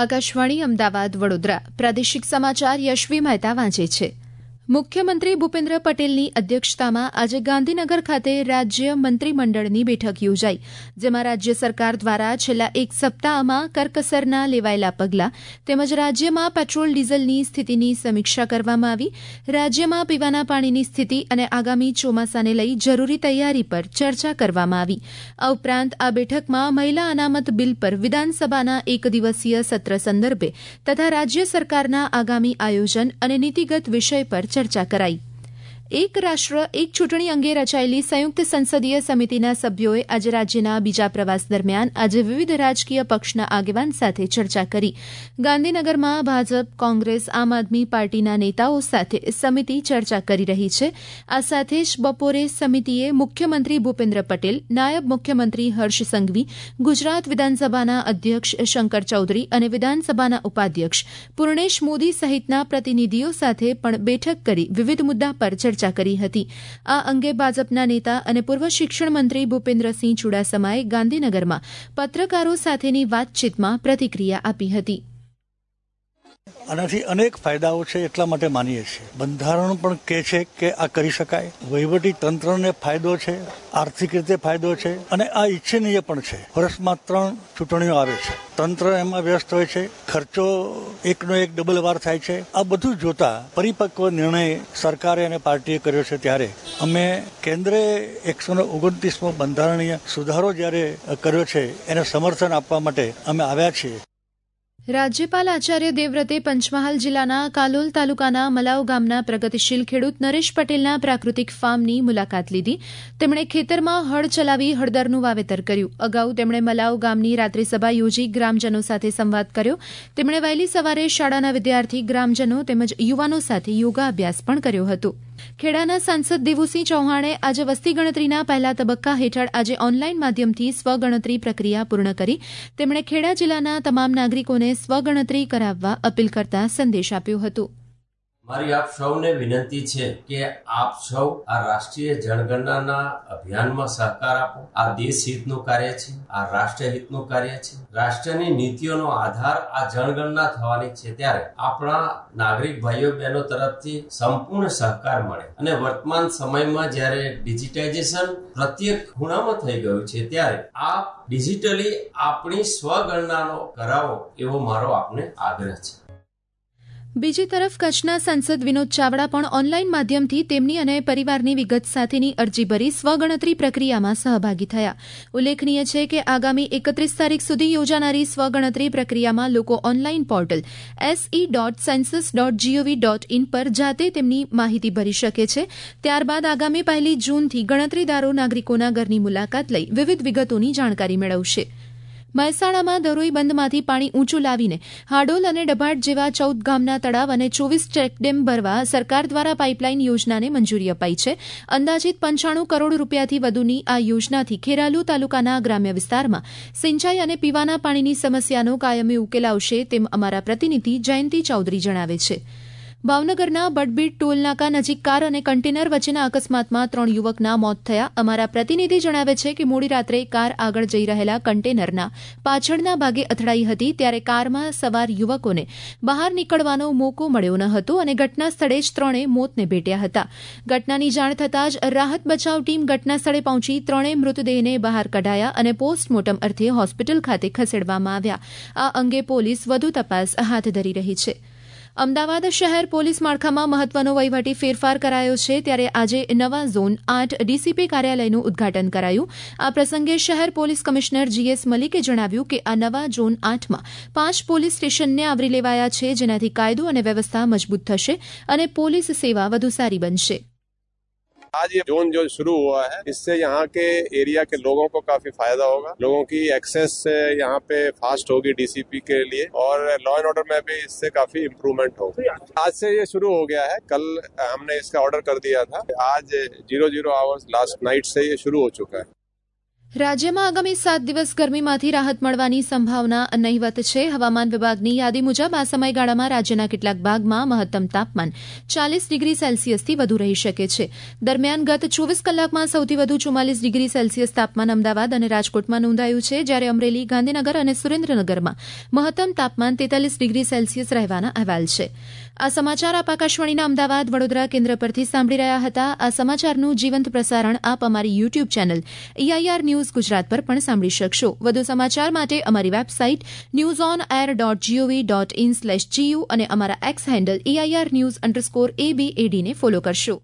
આકાશવાણી અમદાવાદ વડોદરા પ્રાદેશિક સમાચાર યશવી મહેતા વાંચે છે. મુખ્યમંત્રી ભૂપેન્દ્ર પટેલની અધ્યક્ષતામાં આજે ગાંધીનગર ખાતે રાજ્ય મંત્રીમંડળની બેઠક યોજાઈ, જેમાં રાજ્ય સરકાર દ્વારા છેલ્લા એક સપ્તાહમાં કરકસરના લેવાયેલા પગલાં તેમજ રાજ્યમાં પેટ્રોલ ડીઝલની સ્થિતિની સમીક્ષા કરવામાં આવી. રાજ્યમાં પીવાના પાણીની સ્થિતિ અને આગામી ચોમાસાને લઈ જરૂરી તૈયારી પર ચર્ચા કરવામાં આવી. આ ઉપરાંત આ બેઠકમાં મહિલા અનામત બિલ પર વિધાનસભાના એક દિવસીય સત્ર સંદર્ભે તથા રાજ્ય સરકારના આગામી આયોજન અને નીતિગત વિષય પર ચર્ચા કરાઈ. એક રાષ્ટ્ર એક ચૂંટણી અંગે રચાયેલી સંયુક્ત સંસદીય સમિતિના સભ્યોએ આજે રાજ્યના બીજા પ્રવાસ દરમિયાન આજે વિવિધ રાજકીય પક્ષના આગેવાન સાથે ચર્ચા કરી. ગાંધીનગરમાં ભાજપ, કોંગ્રેસ, આમ આદમી પાર્ટીના નેતાઓ સાથે સમિતિ ચર્ચા કરી રહી છે. આ સાથે જ બપોરે સમિતિએ મુખ્યમંત્રી ભૂપેન્દ્ર પટેલ, નાયબ મુખ્યમંત્રી હર્ષ સંઘવી, ગુજરાત વિધાનસભાના અધ્યક્ષ શંકર ચૌધરી અને વિધાનસભાના ઉપાધ્યક્ષ પૂર્ણેશ મોદી સહિતના પ્રતિનિધિઓ સાથે પણ બેઠક કરી વિવિધ મુદ્દા પર ચર્ચા કરી હતી. આ અંગે ભાજપના નેતા અને પૂર્વ શિક્ષણ મંત્રી ભૂપેન્દ્રસિંહ ચુડાસમાએ ગાંધીનગરમાં પત્રકારો સાથેની વાતચીતમાં પ્રતિક્રિયા આપી હતી. આનાથી અનેક ફાયદાઓ છે, એટલા માટે માનીએ છીએ. બંધારણ પણ કહે છે કે આ કરી શકાય. વહીવટી તંત્રને ફાયદો છે, આર્થિક રીતે ફાયદો છે અને આ ઈચ્છનીય પણ છે. વર્ષમાં 3 ચૂંટણીઓ આવે છે, તંત્ર એમાં વ્યસ્ત હોય છે, ખર્ચો એકનો એક ડબલ વાર થાય છે. આ બધું જોતા પરિપક્વ નિર્ણય સરકારે અને પાર્ટીએ કર્યો છે. ત્યારે અમે કેન્દ્રે 129મો બંધારણીય સુધારો જ્યારે કર્યો છે એને સમર્થન આપવા માટે અમે આવ્યા છીએ. રાજ્યપાલ આચાર્ય દેવવ્રતે પંચમહાલ જિલ્લાના કાલોલ તાલુકાના મલાવ ગામના પ્રગતિશીલ ખેડૂત નરેશ પટેલના પ્રાકૃતિક ફાર્મની મુલાકાત લીધી. તેમણે ખેતરમાં હળ ચલાવી હળદરનું વાવેતર કર્યું. અગાઉ તેમણે મલાવ ગામની રાત્રિ સભા યોજી ગ્રામજનો સાથે સંવાદ કર્યો. તેમણે વહેલી સવારે શાળાના વિદ્યાર્થી, ગ્રામજનો તેમજ યુવાનો સાથે યોગાભ્યાસ પણ કર્યો હતો. ખેડાના સાંસદ દેવુસિંહ ચૌહાણે આજે વસ્તી ગણતરીના પહેલા તબક્કા હેઠળ આજે ઓનલાઈન માધ્યમથી સ્વગણતરી પ્રક્રિયા પૂર્ણ કરી. તેમણે ખેડા જિલ્લાના તમામ નાગરિકોને સ્વગણતરી કરાવવા અપીલ કરતા સંદેશ આપ્યો હતો. મારી આપ સૌને વિનંતી છે કે આપ સૌ આ રાષ્ટ્રીય જનગણનાના અભિયાનમાં સહકાર આપો. આ દેશ હિતનું કાર્ય છે, આ રાષ્ટ્ર હિતનું કાર્ય છે. રાષ્ટ્રની નીતિઓનો આધાર આ જનગણના થવાની છે. ત્યારે આપણા નાગરિક ભાઈઓ બહેનો તરફથી સંપૂર્ણ સહકાર મળે અને વર્તમાન સમયમાં જ્યારે ડિજિટાઇઝેશન પ્રત્યેક ખૂણામાં થઈ ગયું છે, ત્યારે આ ડિજિટલી આપણી સ્વગણનાનો કરાવો એવો મારો આપને આગ્રહ છે. બીજી તરફ કચ્છના સાંસદ વિનોદ ચાવડા પણ ઓનલાઈન માધ્યમથી તેમની અને પરિવારની વિગત સાથેની અરજી ભરી સ્વગણતરી પ્રક્રિયામાં સહભાગી થયા. ઉલ્લેખનીય છે કે આગામી 31 તારીખ સુધી યોજાનારી સ્વગણતરી પ્રક્રિયામાં લોકો ઓનલાઈન પોર્ટલ se.census.gov.in પર જાતે તેમની માહિતી ભરી શકે છે. ત્યારબાદ આગામી 1 જૂનથી ગણતરીદારો નાગરિકોના ઘરની મુલાકાત લઈ વિવિધ વિગતોની જાણકારી મેળવશે. મહેસાણામાં ધરોઈ બંધમાંથી પાણી ઊંચું લાવીને હાડોલ અને ડભાડ જેવા 14 ગામના તળાવ અને 24 ચેકડેમ ભરવા સરકાર દ્વારા પાઇપલાઇન યોજનાને મંજૂરી અપાઈ છે. અંદાજિત 95 કરોડ રૂપિયાથી વધુની આ યોજનાથી ખેરાલુ તાલુકાના ગ્રામ્ય વિસ્તારમાં સિંચાઈ અને પીવાના પાણીની સમસ્યાનો કાયમી ઉકેલ આવશે, તેમ અમારા પ્રતિનિધિ જયંતિ ચૌધરી જણાવે છે. ભાવનગરના બડબીટ ટોલનાકા નજીક કાર અને કન્ટેનર વચ્ચેના અકસ્માતમાં 3 યુવકના મોત થયા. અમારા પ્રતિનિધિ જણાવે છે કે મોડી રાત્રે કાર આગળ જઈ રહેલા કન્ટેનરના પાછળના ભાગે અથડાઈ હતી, ત્યારે કારમાં સવાર યુવકોને બહાર નીકળવાનો મોકો મળ્યો ન હતો અને ઘટના સ્થળે જ 3 મોતને ભેટ્યા હતા. ઘટનાની જાણ થતાં જ રાહત બચાવ ટીમ ઘટના સ્થળે પહોંચી 3 મૃતદેહને બહાર કઢાયા અને પોસ્ટમોર્ટમ અર્થે હોસ્પિટલ ખાતે ખસેડવામાં આવ્યા. આ અંગે પોલીસ વધુ તપાસ હાથ ધરી રહી છે. અમદાવાદ શહેર પોલીસ માળખામાં મહત્વનો વહીવટી ફેરફાર કરાયો છે. ત્યારે આજે નવા ઝોન 8 ડીસીપી કાર્યાલયનું ઉદઘાટન કરાયું. આ પ્રસંગે શહેર પોલીસ કમિશનર જીએસ મલિકે જણાવ્યું કે આ નવા ઝોન 8માં 5 પોલીસ સ્ટેશનને આવરી લેવાયા છે, જેનાથી કાયદો અને વ્યવસ્થા મજબૂત થશે અને પોલીસ સેવા વધુ સારી બનશે. आज ये जोन जो शुरू हुआ है, इससे यहाँ के एरिया के लोगों को काफी फायदा होगा. लोगों की एक्सेस यहाँ पे फास्ट होगी डीसीपी के लिए और लॉ एंड ऑर्डर में भी इससे काफी इम्प्रूवमेंट होगी. आज से ये शुरू हो गया है. कल हमने इसका ऑर्डर कर दिया था. आज 00 आवर्स लास्ट नाइट से ये शुरू हो चुका है. રાજ્યમાં આગામી 7 દિવસ ગરમીમાંથી રાહત મળવાની સંભાવના નહીવત છે. હવામાન વિભાગની યાદી મુજબ આ સમયગાળામાં રાજ્યના કેટલાક ભાગમાં મહત્તમ તાપમાન 40 ડિગ્રી સેલ્સિયસથી વધુ રહી શકે છે. દરમિયાન ગત 24 કલાકમાં સૌથી વધુ 44 ડિગ્રી સેલ્સિયસ તાપમાન અમદાવાદ અને રાજકોટમાં નોંધાયું છે, જ્યારે અમરેલી, ગાંધીનગર અને સુરેન્દ્રનગરમાં મહત્તમ તાપમાન 43 ડિગ્રી સેલ્સિયસ રહેવાના અહેવાલ છે. આ સમાચાર આપ આકાશવાણીના અમદાવાદ વડોદરા કેન્દ્ર પરથી સાંભળી રહ્યા હતા. આ સમાચારનું જીવંત પ્રસારણ આપ અમારી YouTube channel EIR news Gujarat પર પણ સાંભળી શકશો. વધુ સમાચાર માટે અમારી વેબસાઇટ newsonair.gov.in/gu અને અમારા એક્સ હેન્ડલ EIR_news_ABAD ને ફોલો કરશો.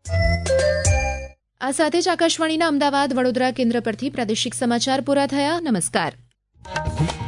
આ સાથે જ આકાશવાણીના અમદાવાદ વડોદરા કેન્દ્ર પરથી પ્રાદેશિક સમાચાર પૂરા થયા. નમસ્કાર.